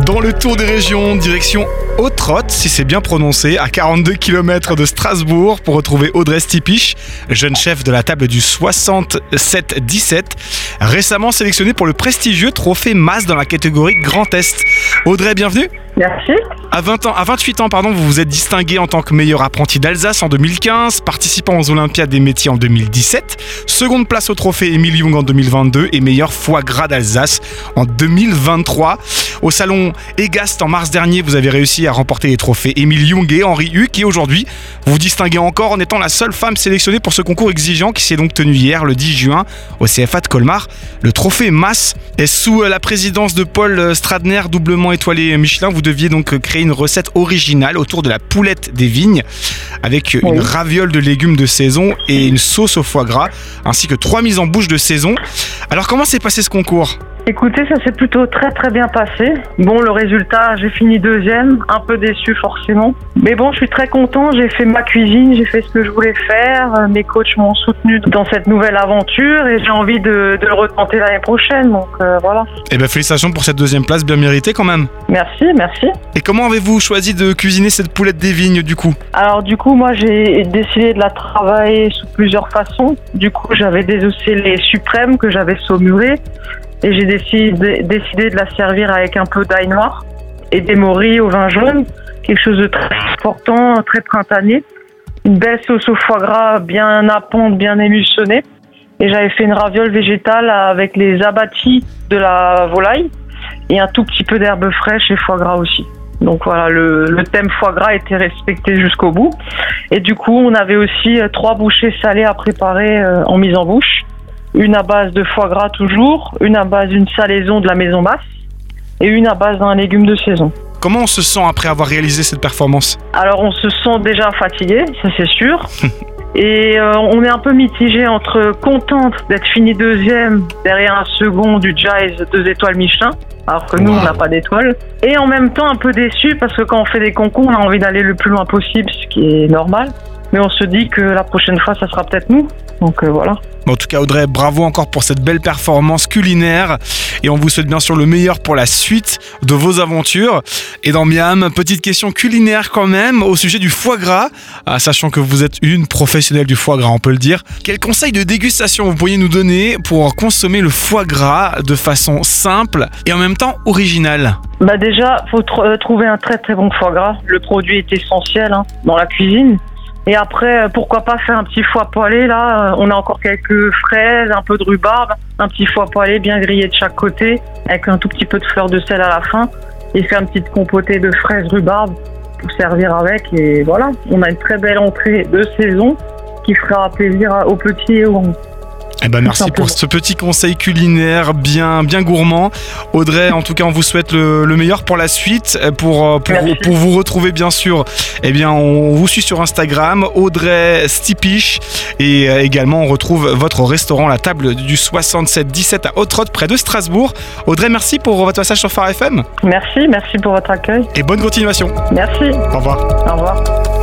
Dans le tour des régions, direction Autrotte, si c'est bien prononcé, à 42 km de Strasbourg, pour retrouver Audrey Stipich, jeune chef de la table du 67-17, récemment sélectionnée pour le prestigieux trophée Mas dans la catégorie Grand Est. Audrey, bienvenue. Merci. À 28 ans, vous vous êtes distinguée en tant que meilleure apprentie d'Alsace en 2015, participant aux Olympiades des métiers en 2017, seconde place au trophée Émile Young en 2022 et meilleur foie gras d'Alsace en 2023. Au salon Egast en mars dernier, vous avez réussi à remporter les trophées Émile Young et Henri Huck, et aujourd'hui, vous vous distinguez encore en étant la seule femme sélectionnée pour ce concours exigeant qui s'est donc tenu hier, le 10 juin, au CFA de Colmar. Le trophée Mas est sous la présidence de Paul Stradner, doublement étoilé Michelin. Vous deviez donc créer une recette originale autour de la poulette des vignes, avec une raviole de légumes de saison et une sauce au foie gras, ainsi que 3 mises en bouche de saison. Alors comment s'est passé ce concours ? Écoutez, ça s'est plutôt très très bien passé. Bon, le résultat, j'ai fini deuxième, un peu déçu forcément. Mais bon, je suis très content, j'ai fait ma cuisine, j'ai fait ce que je voulais faire. Mes coachs m'ont soutenu dans cette nouvelle aventure et j'ai envie de le retenter l'année prochaine, donc voilà. Eh bien, félicitations pour cette deuxième place, bien méritée quand même. Merci. Et comment avez-vous choisi de cuisiner cette poulette des vignes du coup ? Alors du coup, moi j'ai décidé de la travailler sous plusieurs façons. Du coup, j'avais désossé les suprêmes que j'avais saumurés. Et j'ai décidé de la servir avec un peu d'ail noir et des morilles au vin jaune, quelque chose de très important, très printanier. Une belle sauce au foie gras bien nappante, bien émulsionnée. Et j'avais fait une raviole végétale avec les abattis de la volaille et un tout petit peu d'herbes fraîches et foie gras aussi. Donc voilà, le thème foie gras était respecté jusqu'au bout. Et du coup, on avait aussi 3 bouchées salées à préparer en mise en bouche. Une à base de foie gras toujours, une à base d'une salaison de la Maison Basse et une à base d'un légume de saison. Comment on se sent après avoir réalisé cette performance ? Alors on se sent déjà fatigué, ça c'est sûr. Et on est un peu mitigé entre contente d'être fini deuxième derrière un second du Jazz 2 étoiles Michelin, alors que nous on n'a pas d'étoiles. Et en même temps un peu déçu parce que quand on fait des concours on a envie d'aller le plus loin possible, ce qui est normal. Mais on se dit que la prochaine fois, ça sera peut-être nous. Donc voilà. En tout cas, Audrey, bravo encore pour cette belle performance culinaire. Et on vous souhaite bien sûr le meilleur pour la suite de vos aventures. Et dans Miam, petite question culinaire quand même au sujet du foie gras. Sachant que vous êtes une professionnelle du foie gras, on peut le dire. Quel conseil de dégustation vous pourriez nous donner pour consommer le foie gras de façon simple et en même temps originale ? Déjà, il faut trouver un très très bon foie gras. Le produit est essentiel dans la cuisine. Et après, pourquoi pas faire un petit foie poêlé, là. On a encore quelques fraises, un peu de rhubarbe, un petit foie poêlé bien grillé de chaque côté, avec un tout petit peu de fleur de sel à la fin, et faire une petite compotée de fraises rhubarbe pour servir avec. Et voilà, on a une très belle entrée de saison qui fera plaisir aux petits et aux grands. Merci pour ce petit conseil culinaire bien gourmand. Audrey, en tout cas, on vous souhaite le meilleur pour la suite. Pour vous retrouver, bien sûr, on vous suit sur Instagram, Audrey Stipich. Et également, on retrouve votre restaurant, la table du 67-17 à Autrotte, près de Strasbourg. Audrey, merci pour votre passage sur Phare FM. Merci pour votre accueil. Et bonne continuation. Merci. Au revoir. Au revoir.